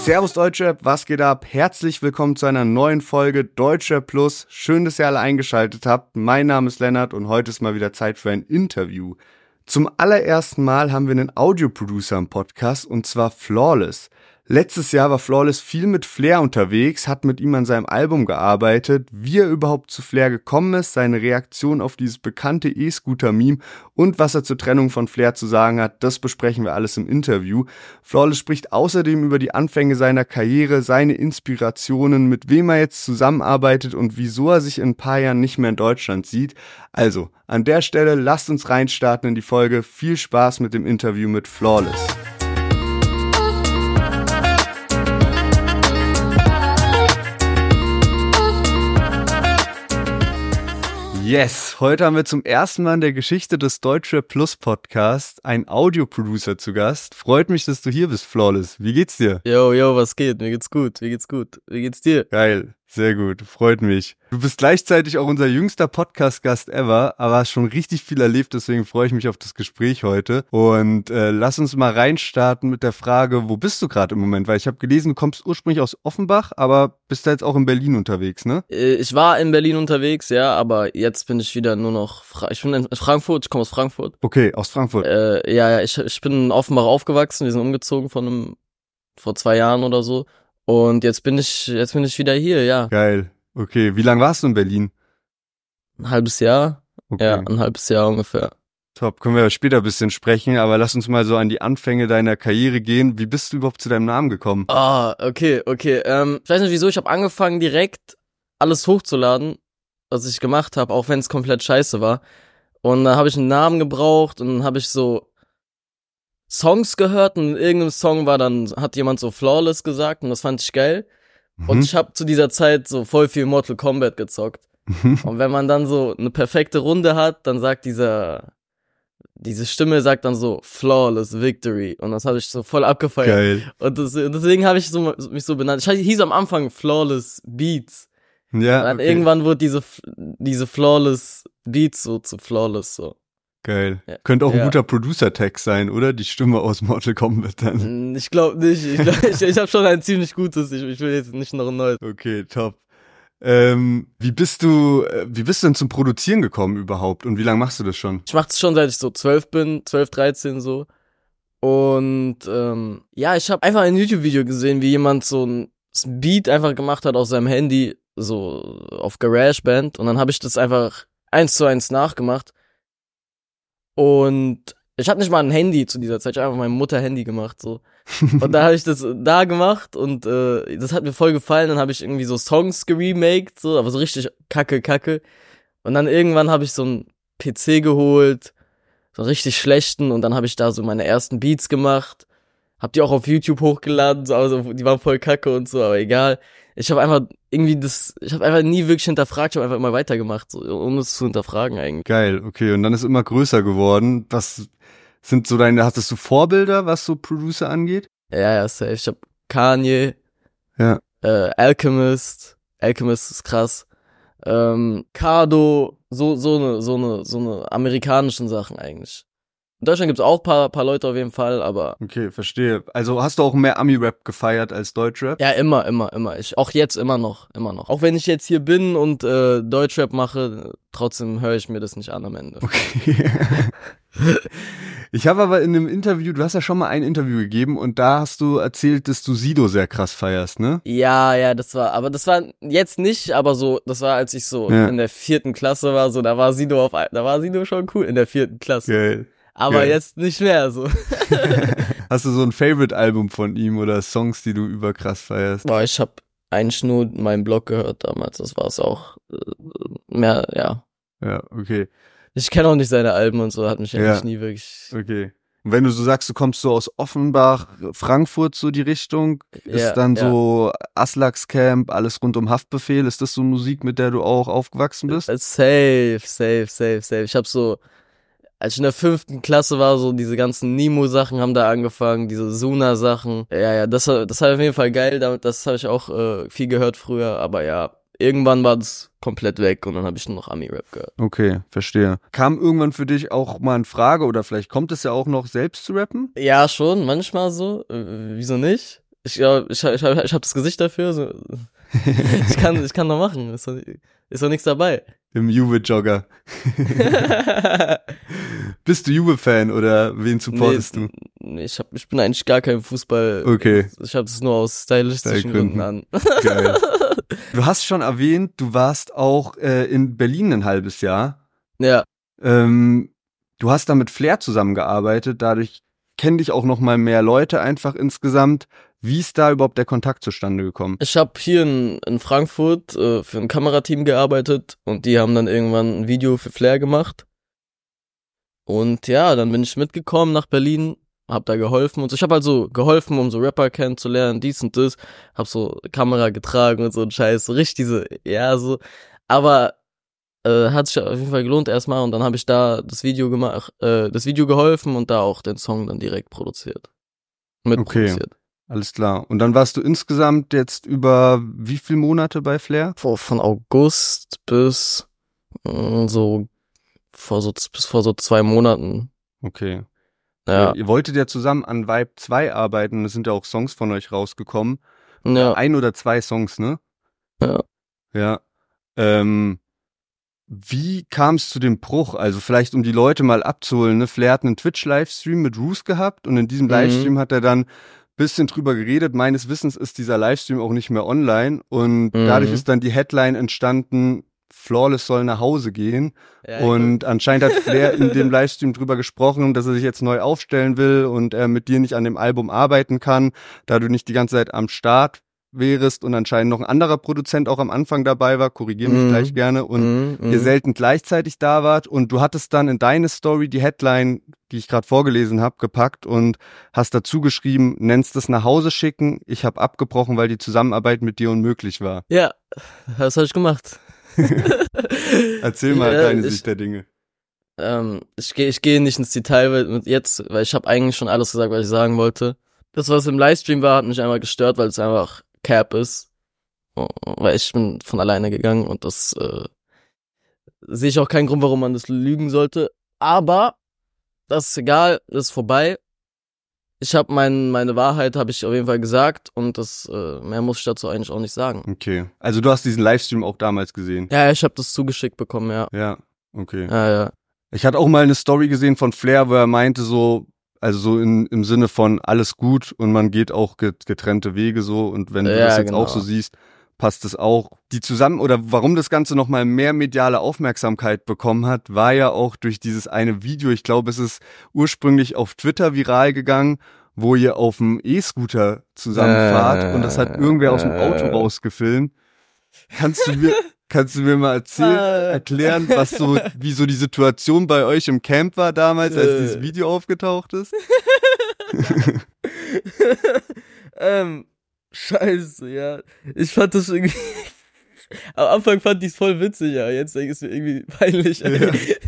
Servus Deutschrap, was geht ab? Herzlich willkommen zu einer neuen Folge Deutschrap Plus. Schön, dass ihr alle eingeschaltet habt. Mein Name ist Lennart und heute ist mal wieder Zeit für ein Interview. Zum allerersten Mal haben wir einen Audioproducer im Podcast und zwar Flawless. Letztes Jahr war Flawless viel mit Flair unterwegs, hat mit ihm an seinem Album gearbeitet, wie er überhaupt zu Flair gekommen ist, seine Reaktion auf dieses bekannte E-Scooter-Meme und was er zur Trennung von Flair zu sagen hat, das besprechen wir alles im Interview. Flawless spricht außerdem über die Anfänge seiner Karriere, seine Inspirationen, mit wem er jetzt zusammenarbeitet und wieso er sich in ein paar Jahren nicht mehr in Deutschland sieht. Also, an der Stelle lasst uns reinstarten in die Folge. Viel Spaß mit dem Interview mit Flawless. Yes, heute haben wir zum ersten Mal in der Geschichte des Deutschrap Plus Podcast einen Audioproducer zu Gast. Freut mich, dass du hier bist, Flawless. Wie geht's dir? Yo, was geht? Mir geht's gut. Wie geht's dir? Geil, sehr gut, freut mich. Du bist gleichzeitig auch unser jüngster Podcast-Gast ever, aber hast schon richtig viel erlebt, deswegen freue ich mich auf das Gespräch heute. Und lass uns mal reinstarten mit der Frage, wo bist du gerade im Moment? Weil ich habe gelesen, du kommst ursprünglich aus Offenbach, aber bist da jetzt auch in Berlin unterwegs, ne? Ich war in Berlin unterwegs, ja, aber jetzt bin ich wieder nur noch, ich bin in Frankfurt, ich komme aus Frankfurt. Okay, aus Frankfurt. Ich bin in Offenbach aufgewachsen, wir sind umgezogen vor 2 Jahren oder so. Und jetzt bin ich wieder hier, ja. Geil. Okay, wie lange warst du in Berlin? Ein halbes Jahr. Okay. Ja, ein halbes Jahr ungefähr. Top, können wir später ein bisschen sprechen, aber lass uns mal so an die Anfänge deiner Karriere gehen. Wie bist du überhaupt zu deinem Namen gekommen? Okay. Ich weiß nicht wieso, ich habe angefangen direkt alles hochzuladen, was ich gemacht habe, auch wenn es komplett scheiße war. Und dann habe ich einen Namen gebraucht und dann habe ich so Songs gehört und in irgendeinem Song hat jemand so Flawless gesagt und das fand ich geil. Und ich habe zu dieser Zeit so voll viel Mortal Kombat gezockt. Und wenn man dann so eine perfekte Runde hat, dann sagt diese Stimme sagt dann so Flawless Victory und das habe ich so voll abgefeiert. Geil. Und deswegen habe ich mich so benannt. Ich hieß am Anfang Flawless Beats. Ja. Und dann irgendwann wurde diese Flawless Beats so zu Flawless so. Geil. Ja. Könnte auch ein guter Producer-Tag sein, oder? Die Stimme aus Mortal Kombat dann. Ich glaube nicht. Ich habe schon ein ziemlich gutes. Ich will jetzt nicht noch ein neues. Okay, top. Wie bist du denn zum Produzieren gekommen überhaupt? Und wie lange machst du das schon? Ich mache das schon, seit ich so 12 bin, 12, 13 so. Und ich habe einfach ein YouTube-Video gesehen, wie jemand so ein Beat einfach gemacht hat aus seinem Handy, so auf GarageBand. Und dann habe ich das einfach 1:1 nachgemacht. Und ich hatte nicht mal ein Handy zu dieser Zeit, ich habe einfach mein Mutter-Handy gemacht, so. Und da habe ich das da gemacht und das hat mir voll gefallen. Dann habe ich irgendwie so Songs geremaked, so, aber so richtig kacke. Und dann irgendwann habe ich so einen PC geholt, so einen richtig schlechten, und dann habe ich da so meine ersten Beats gemacht. Hab die auch auf YouTube hochgeladen, so, also die waren voll kacke und so, aber egal. Ich habe einfach nie wirklich hinterfragt, ich habe einfach immer weitergemacht, so, ohne es zu hinterfragen eigentlich. Geil, okay, und dann ist immer größer geworden. Was sind so hattest du Vorbilder, was so Producer angeht? Ja, safe. Ich hab Kanye, ja. Alchemist ist krass, Kado, so eine amerikanischen Sachen eigentlich. In Deutschland gibt's auch paar Leute auf jeden Fall, aber... Okay, verstehe. Also hast du auch mehr Ami-Rap gefeiert als Deutschrap? Ja, immer. Auch jetzt immer noch. Auch wenn ich jetzt hier bin und Deutschrap mache, trotzdem höre ich mir das nicht an am Ende. Okay. Ich habe aber in einem Interview, du hast ja schon mal ein Interview gegeben und da hast du erzählt, dass du Sido sehr krass feierst, ne? Ja, das war jetzt nicht, aber so, das war, als ich so in der 4. Klasse war, so, da war Sido schon cool in der 4. Klasse. Geil. Aber jetzt nicht mehr so. Hast du so ein Favorite-Album von ihm oder Songs, die du überkrass feierst? Boah, ich hab eigentlich nur meinen Blog gehört damals. Das war's auch. Mehr, ja. Ja, okay. Ich kenne auch nicht seine Alben und so, hat mich eigentlich nie wirklich... Okay. Und wenn du so sagst, du kommst so aus Offenbach, Frankfurt so die Richtung, ist dann so Aslaks Camp, alles rund um Haftbefehl, ist das so Musik, mit der du auch aufgewachsen bist? Safe. Ich hab so... Als ich in der 5. Klasse war, so diese ganzen Nemo-Sachen haben da angefangen, diese Suna-Sachen. Ja, das war auf jeden Fall geil, das habe ich auch viel gehört früher, aber ja, irgendwann war das komplett weg und dann habe ich nur noch Ami-Rap gehört. Okay, verstehe. Kam irgendwann für dich auch mal in Frage oder vielleicht kommt es ja auch noch, selbst zu rappen? Ja, schon, manchmal so, wieso nicht? Ich hab das Gesicht dafür. So. Ich kann noch machen. Ist doch nichts dabei. Im Juve-Jogger. Bist du Juve-Fan oder wen supportest du? Nee, ich bin eigentlich gar kein Fußball. Okay. Ich habe das nur aus stylistischen Gründen an. Geil. Du hast schon erwähnt, du warst auch in Berlin ein halbes Jahr. Ja. Du hast da mit Flair zusammengearbeitet, dadurch kennen dich auch noch mal mehr Leute einfach insgesamt. Wie ist da überhaupt der Kontakt zustande gekommen? Ich habe hier in Frankfurt für ein Kamerateam gearbeitet und die haben dann irgendwann ein Video für Flair gemacht. Und ja, dann bin ich mitgekommen nach Berlin, hab da geholfen und so. Ich habe also geholfen, um so Rapper kennenzulernen, dies und das. Hab so Kamera getragen und so ein Scheiß, so richtig so, ja, so. Aber hat sich auf jeden Fall gelohnt erstmal und dann habe ich da das Video gemacht, das Video geholfen und da auch den Song dann direkt produziert. Mitproduziert. Okay, alles klar. Und dann warst du insgesamt jetzt über wie viele Monate bei Flair? Von August bis vor so 2 Monaten. Okay. Ja. Ihr wolltet ja zusammen an Vibe 2 arbeiten und es sind ja auch Songs von euch rausgekommen. Ja. 1 oder 2 Songs, ne? Ja. Ja. Wie kam es zu dem Bruch? Also vielleicht, um die Leute mal abzuholen, ne? Flair hat einen Twitch-Livestream mit Roos gehabt und in diesem Livestream hat er dann ein bisschen drüber geredet. Meines Wissens ist dieser Livestream auch nicht mehr online und dadurch ist dann die Headline entstanden, Flawless soll nach Hause gehen. Ja, und anscheinend hat Flair in dem Livestream drüber gesprochen, dass er sich jetzt neu aufstellen will und er mit dir nicht an dem Album arbeiten kann, da du nicht die ganze Zeit am Start wärest und anscheinend noch ein anderer Produzent auch am Anfang dabei war, korrigier mich gleich gerne, und ihr selten gleichzeitig da wart und du hattest dann in deine Story die Headline, die ich gerade vorgelesen habe, gepackt und hast dazu geschrieben, nennst es nach Hause schicken, ich habe abgebrochen, weil die Zusammenarbeit mit dir unmöglich war. Ja, das habe ich gemacht. Erzähl mal deine Sicht der Dinge. Ich gehe nicht ins Detail weil ich habe eigentlich schon alles gesagt, was ich sagen wollte. Das, was im Livestream war, hat mich einmal gestört, weil es einfach Cap ist. Weil ich bin von alleine gegangen und das sehe ich auch keinen Grund, warum man das lügen sollte. Aber das ist egal, das ist vorbei. Ich habe meine Wahrheit habe ich auf jeden Fall gesagt und das mehr muss ich dazu eigentlich auch nicht sagen. Okay, also du hast diesen Livestream auch damals gesehen? Ja, ich habe das zugeschickt bekommen, ja. Ja, okay. Ja. Ich hatte auch mal eine Story gesehen von Flair, wo er meinte so, also so im Sinne von alles gut und man geht auch getrennte Wege so und wenn du das jetzt auch so siehst, passt es auch. Warum das Ganze nochmal mehr mediale Aufmerksamkeit bekommen hat, war ja auch durch dieses eine Video, ich glaube, es ist ursprünglich auf Twitter viral gegangen, wo ihr auf dem E-Scooter zusammenfahrt und das hat irgendwer aus dem Auto rausgefilmt. Kannst du mir mal erklären, wie so die Situation bei euch im Camp war damals, als dieses Video aufgetaucht ist? Scheiße, ja. Ich fand das irgendwie, am Anfang fand ich es voll witzig, ja. Jetzt denke ich es mir irgendwie peinlich. Ja.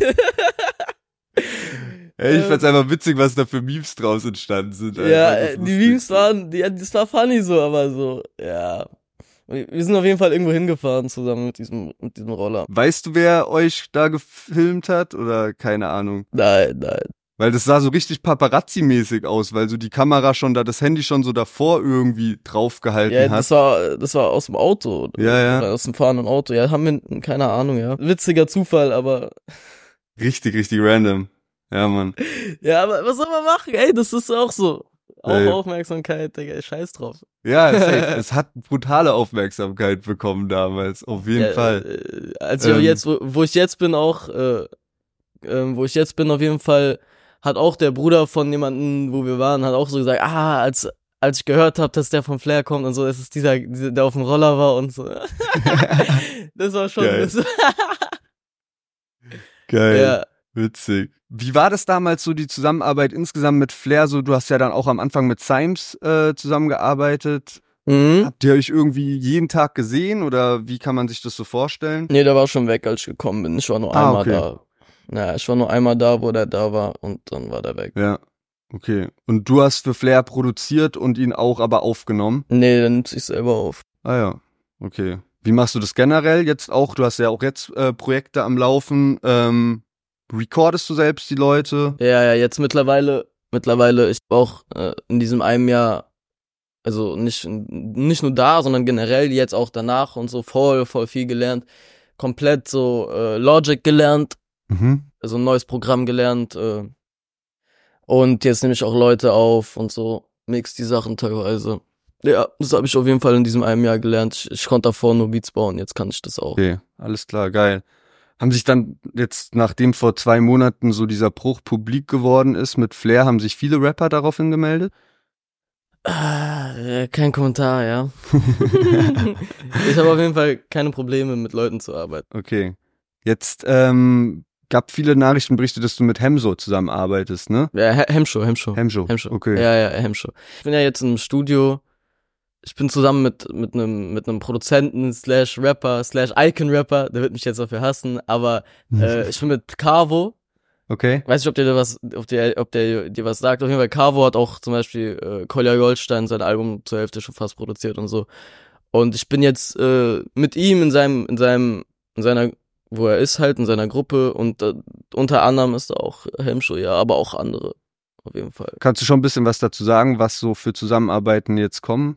Ich fand's einfach witzig, was da für Memes draus entstanden sind. Ja, die Memes das war funny so, aber so, ja. Wir sind auf jeden Fall irgendwo hingefahren zusammen mit diesem Roller. Weißt du, wer euch da gefilmt hat oder keine Ahnung? Nein. Weil das sah so richtig Paparazzi-mäßig aus, weil so die Kamera schon da, das Handy schon so davor irgendwie draufgehalten hat. Ja, das war aus dem Auto. Ja. Oder aus dem fahrenden Auto. Ja, haben wir, keine Ahnung, ja. Witziger Zufall, aber. Richtig random. Ja, Mann. Ja, aber was soll man machen? Ey, das ist auch so. Aufmerksamkeit, Digga, scheiß drauf. Ja, es hat brutale Aufmerksamkeit bekommen damals, auf jeden Fall. Also jetzt, wo ich jetzt bin auch, wo ich jetzt bin auf jeden Fall, hat auch der Bruder von jemandem, wo wir waren, hat auch so gesagt, als ich gehört habe, dass der von Flair kommt und so, es ist dieser, der auf dem Roller war und so. Das war schon geil. Geil. Ja. Witzig. Wie war das damals so, die Zusammenarbeit insgesamt mit Flair? So, du hast ja dann auch am Anfang mit Symes zusammengearbeitet. Habt ihr euch irgendwie jeden Tag gesehen oder wie kann man sich das so vorstellen? Nee, der war schon weg, als ich gekommen bin. Ich war nur einmal da. Naja, ich war nur einmal da, wo der da war und dann war der weg. Ja, okay. Und du hast für Flair produziert und ihn auch aber aufgenommen? Nee, der nimmt sich selber auf. Ah ja, okay. Wie machst du das generell jetzt auch? Du hast ja auch jetzt Projekte am Laufen. Recordest du selbst die Leute? Ja, jetzt mittlerweile, ich auch in diesem einem Jahr Also nicht nur da, sondern generell jetzt auch danach und so voll viel gelernt. Komplett so Logic gelernt, also ein neues Programm gelernt. Und jetzt nehme ich auch Leute auf und so, mix die Sachen teilweise. Ja, das habe ich auf jeden Fall in diesem einem Jahr gelernt. Ich konnte davor nur Beats bauen, jetzt kann ich das auch. Okay, alles klar, geil. Haben sich dann jetzt, nachdem vor 2 Monaten so dieser Bruch publik geworden ist mit Flair, haben sich viele Rapper daraufhin gemeldet? Kein Kommentar, ja. Ich habe auf jeden Fall keine Probleme, mit Leuten zu arbeiten. Okay. Jetzt gab viele Nachrichtenberichte, dass du mit Hemso zusammenarbeitest, ne? Ja, Hemsho. Okay. Ja, Hemsho. Ich bin ja jetzt im Studio. Ich bin zusammen mit einem Produzenten / Rapper / Icon-Rapper, der wird mich jetzt dafür hassen, aber ich bin mit Carvo. Okay. Weiß nicht, ob der dir was sagt. Auf jeden Fall, Carvo hat auch zum Beispiel Kolja Goldstein sein Album zur Hälfte schon fast produziert und so. Und ich bin jetzt mit ihm in seiner, wo er ist halt, in seiner Gruppe und unter anderem ist da auch Hemsho, ja, aber auch andere. Auf jeden Fall. Kannst du schon ein bisschen was dazu sagen, was so für Zusammenarbeiten jetzt kommen?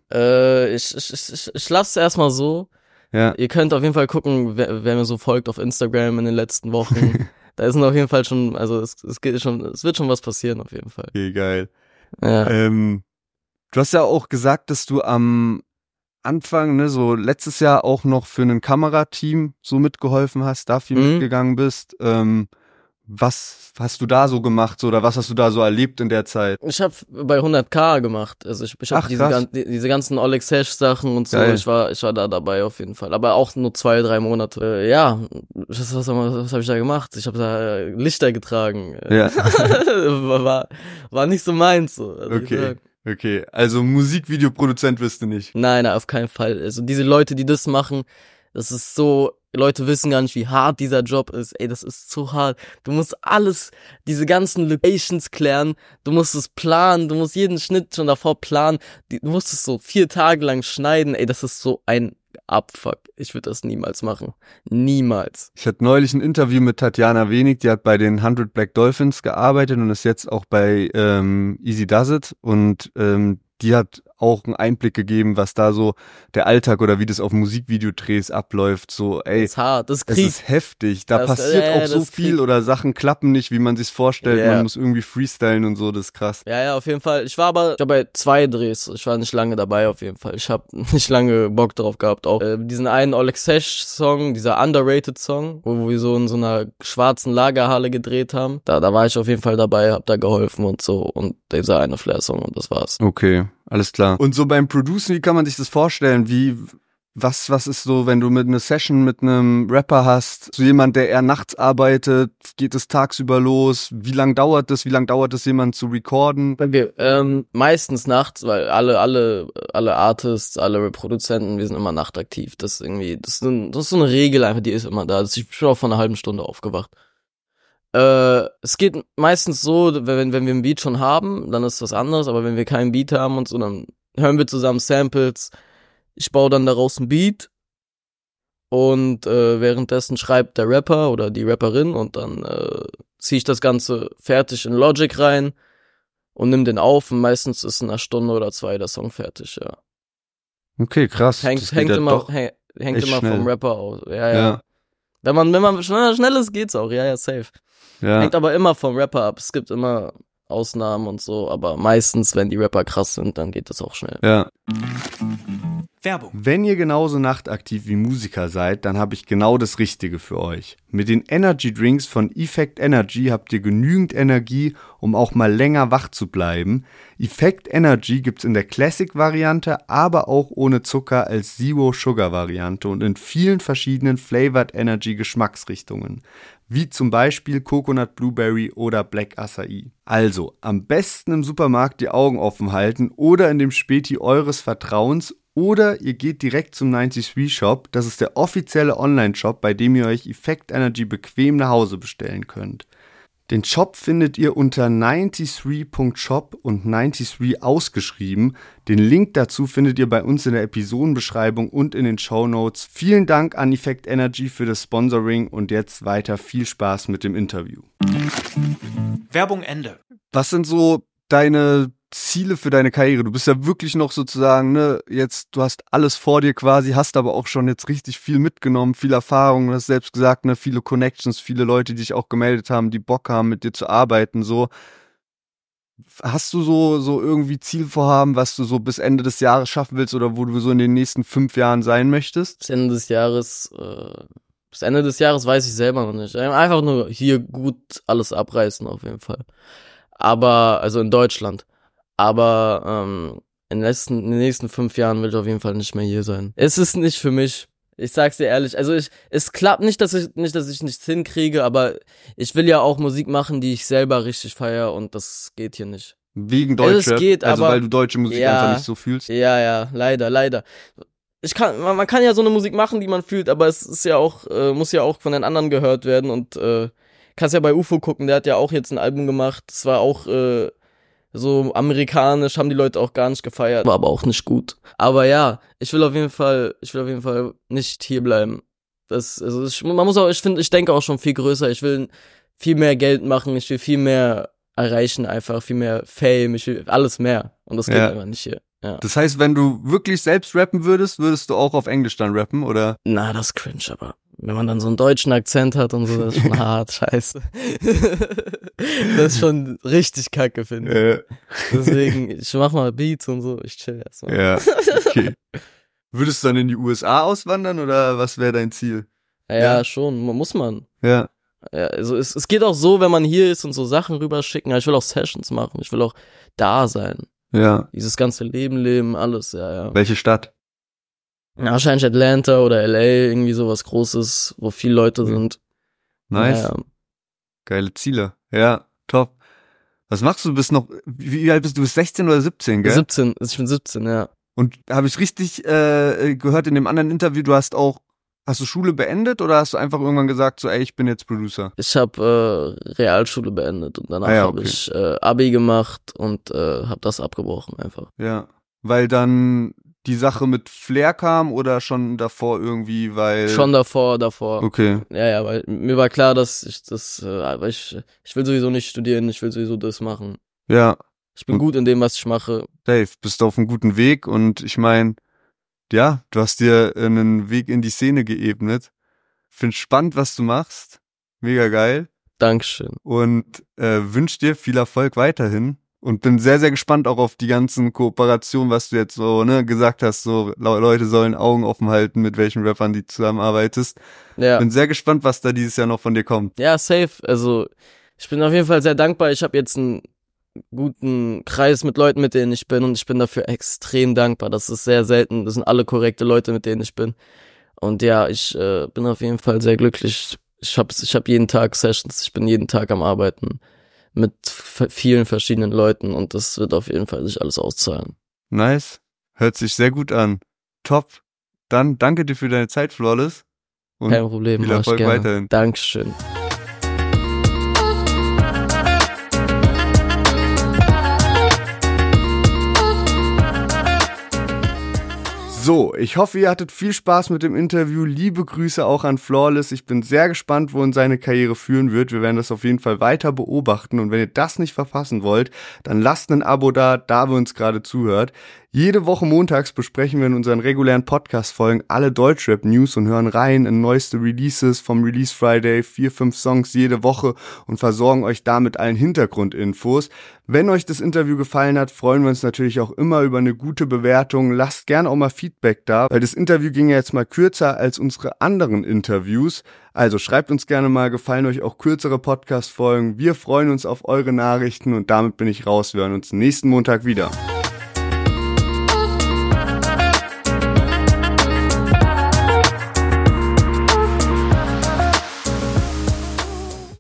Ich lasse es erstmal so. Ja. Ihr könnt auf jeden Fall gucken, wer mir so folgt auf Instagram in den letzten Wochen. Da ist auf jeden Fall schon, also es wird schon was passieren auf jeden Fall. Okay, geil. Ja. Du hast ja auch gesagt, dass du am Anfang, ne, so letztes Jahr auch noch für ein Kamerateam so mitgeholfen hast, da viel mitgegangen bist. Was hast du da so gemacht oder was hast du da so erlebt in der Zeit? Ich habe bei 100k gemacht, also ich habe diese ganzen Olex Hash Sachen und so, geil. ich war da dabei auf jeden Fall, aber auch nur 2-3 Monate. Ja, was habe ich da gemacht? Ich habe da Lichter getragen. Ja. war nicht so meins so. Also Okay, also Musikvideoproduzent wirst du nicht. Nein, auf keinen Fall. Also diese Leute, die das machen, das ist so, Leute wissen gar nicht, wie hart dieser Job ist. Ey, das ist zu hart. Du musst alles, diese ganzen Locations klären. Du musst es planen. Du musst jeden Schnitt schon davor planen. Du musst es so 4 Tage lang schneiden. Ey, das ist so ein Abfuck. Ich würde das niemals machen. Niemals. Ich hatte neulich ein Interview mit Tatjana Wenig, die hat bei den 100 Black Dolphins gearbeitet und ist jetzt auch bei Easy Does It und die hat auch einen Einblick gegeben, was da so der Alltag oder wie das auf Musikvideodrehs abläuft. So, ey, das ist hart, das ist Krieg. Es ist heftig. Da passiert auch so viel Krieg. Oder Sachen klappen nicht, wie man sich's vorstellt. Yeah. Man muss irgendwie freestylen und so, das ist krass. Ja, auf jeden Fall. Ich war bei 2 Drehs. Ich war nicht lange dabei auf jeden Fall. Ich habe nicht lange Bock drauf gehabt. Auch diesen einen Olex Hash Song, dieser Underrated Song, wo wir so in so einer schwarzen Lagerhalle gedreht haben. Da war ich auf jeden Fall dabei, hab da geholfen und so. Und dieser eine Flair Song und das war's. Okay, alles klar. Und so beim Producen, wie kann man sich das vorstellen? Was ist so, wenn du mit einer Session mit einem Rapper hast, so jemand, der eher nachts arbeitet, geht es tagsüber los? Wie lang dauert es, jemanden zu recorden? Okay, meistens nachts, weil alle Artists, alle Produzenten, wir sind immer nachtaktiv. Das ist so eine Regel einfach, die ist immer da. Also ich bin auch vor einer halben Stunde aufgewacht. Es geht meistens so, wenn wir einen Beat schon haben, dann ist was anderes, aber wenn wir keinen Beat haben und so, dann hören wir zusammen Samples. Ich baue dann daraus ein Beat und währenddessen schreibt der Rapper oder die Rapperin und dann ziehe ich das Ganze fertig in Logic rein und nimm den auf und meistens ist in einer Stunde oder 2 der Song fertig, ja. Okay, krass. Hängt immer vom Rapper aus. Ja. Wenn man schnell ist, geht's auch, ja, safe. Ja. Hängt aber immer vom Rapper ab. Es gibt immer Ausnahmen und so, aber meistens, wenn die Rapper krass sind, dann geht das auch schnell. Ja. Werbung. Wenn ihr genauso nachtaktiv wie Musiker seid, dann habe ich genau das Richtige für euch. Mit den Energy Drinks von Effect Energy habt ihr genügend Energie, um auch mal länger wach zu bleiben. Effect Energy gibt's in der Classic-Variante, aber auch ohne Zucker als Zero-Sugar-Variante und in vielen verschiedenen Flavored Energy Geschmacksrichtungen, wie zum Beispiel Coconut Blueberry oder Black Acai. Also, am besten im Supermarkt die Augen offen halten oder in dem Späti eures Vertrauens oder ihr geht direkt zum 93 Shop, das ist der offizielle Online-Shop, bei dem ihr euch Effect Energy bequem nach Hause bestellen könnt. Den Shop findet ihr unter 93.shop und 93 ausgeschrieben. Den Link dazu findet ihr bei uns in der Episodenbeschreibung und in den Shownotes. Vielen Dank an Effect Energy für das Sponsoring und jetzt weiter viel Spaß mit dem Interview. Werbung Ende. Was sind so deine Ziele für deine Karriere? Du bist ja wirklich noch sozusagen, ne, jetzt, du hast alles vor dir quasi, hast aber auch schon jetzt richtig viel mitgenommen, viel Erfahrung, du hast selbst gesagt, ne, viele Connections, viele Leute, die sich auch gemeldet haben, die Bock haben, mit dir zu arbeiten, so. Hast du so irgendwie Zielvorhaben, was du so bis Ende des Jahres schaffen willst oder wo du so in den nächsten 5 Jahren sein möchtest? Bis Ende des Jahres weiß ich selber noch nicht. Einfach nur hier gut alles abreißen auf jeden Fall. Aber, also in Deutschland. Aber in den nächsten 5 Jahren will ich auf jeden Fall nicht mehr hier sein. Es ist nicht für mich. Ich sag's dir ehrlich. Also es klappt nicht, dass ich nichts hinkriege, aber ich will ja auch Musik machen, die ich selber richtig feiere und das geht hier nicht. Wegen Deutschrap? Es geht, also aber, weil du deutsche Musik ja, einfach nicht so fühlst? Ja, leider. Man kann ja so eine Musik machen, die man fühlt, aber es ist ja auch, muss ja auch von den anderen gehört werden und kannst ja bei UFO gucken, der hat ja auch jetzt ein Album gemacht, das war auch so amerikanisch, haben die Leute auch gar nicht gefeiert, war aber auch nicht gut. Aber ja, ich will auf jeden Fall nicht hier bleiben. Ich denke auch schon viel größer, ich will viel mehr Geld machen, ich will viel mehr erreichen einfach, viel mehr Fame, ich will alles mehr und das geht einfach nicht hier. Ja. Das heißt, wenn du wirklich selbst rappen würdest du auch auf Englisch dann rappen, oder? Na, das ist cringe, aber wenn man dann so einen deutschen Akzent hat und so, das ist schon hart, scheiße. Das ist schon richtig kacke, finde ich. Deswegen, ich mach mal Beats und so, ich chill erstmal. Ja, okay. Würdest du dann in die USA auswandern, oder was wäre dein Ziel? Ja, schon, muss man. Ja. Ja, also es geht auch so, wenn man hier ist und so Sachen rüberschicken, ich will auch Sessions machen, ich will auch da sein. Ja. Dieses ganze Leben, alles, ja. Welche Stadt? Ja, wahrscheinlich Atlanta oder LA, irgendwie sowas Großes, wo viele Leute sind. Nice. Ja. Geile Ziele. Ja, top. Was machst du? Wie alt bist du? Du bist 16 oder 17, gell? 17, ich bin 17, ja. Und habe ich richtig gehört in dem anderen Interview, hast du Schule beendet oder hast du einfach irgendwann gesagt, so, ey, ich bin jetzt Producer? Ich habe Realschule beendet und danach habe ich Abi gemacht und habe das abgebrochen einfach. Ja, weil dann die Sache mit Flair kam oder schon davor irgendwie, weil... Schon davor. Okay. Ja, weil mir war klar, dass ich will sowieso nicht studieren, ich will sowieso das machen. Ja. Ich bin gut in dem, was ich mache. Dave, bist auf einem guten Weg und ich meine, ja, du hast dir einen Weg in die Szene geebnet. Find's spannend, was du machst. Mega geil. Dankeschön. Und wünsch dir viel Erfolg weiterhin. Und bin sehr, sehr gespannt auch auf die ganzen Kooperationen, was du jetzt so gesagt hast. So Leute sollen Augen offen halten, mit welchen Rappern du zusammenarbeitest. Ja. Bin sehr gespannt, was da dieses Jahr noch von dir kommt. Ja, safe. Also ich bin auf jeden Fall sehr dankbar. Ich habe jetzt einen guten Kreis mit Leuten, mit denen ich bin und ich bin dafür extrem dankbar. Das ist sehr selten. Das sind alle korrekte Leute, mit denen ich bin. Und ja, ich bin auf jeden Fall sehr glücklich. Ich hab jeden Tag Sessions. Ich bin jeden Tag am Arbeiten mit vielen verschiedenen Leuten und das wird auf jeden Fall sich alles auszahlen. Nice. Hört sich sehr gut an. Top. Dann danke dir für deine Zeit, Flawless. Und kein Problem. Viel Erfolg weiterhin. Dankeschön. So, ich hoffe, ihr hattet viel Spaß mit dem Interview. Liebe Grüße auch an Flawless. Ich bin sehr gespannt, wohin seine Karriere führen wird. Wir werden das auf jeden Fall weiter beobachten. Und wenn ihr das nicht verpassen wollt, dann lasst ein Abo da wir uns gerade zuhört. Jede Woche montags besprechen wir in unseren regulären Podcast-Folgen alle Deutschrap-News und hören rein in neueste Releases vom Release Friday, 4-5 Songs jede Woche und versorgen euch damit allen Hintergrundinfos. Wenn euch das Interview gefallen hat, freuen wir uns natürlich auch immer über eine gute Bewertung. Lasst gerne auch mal Feedback da, weil das Interview ging ja jetzt mal kürzer als unsere anderen Interviews. Also schreibt uns gerne mal, gefallen euch auch kürzere Podcast-Folgen. Wir freuen uns auf eure Nachrichten und damit bin ich raus. Wir hören uns nächsten Montag wieder.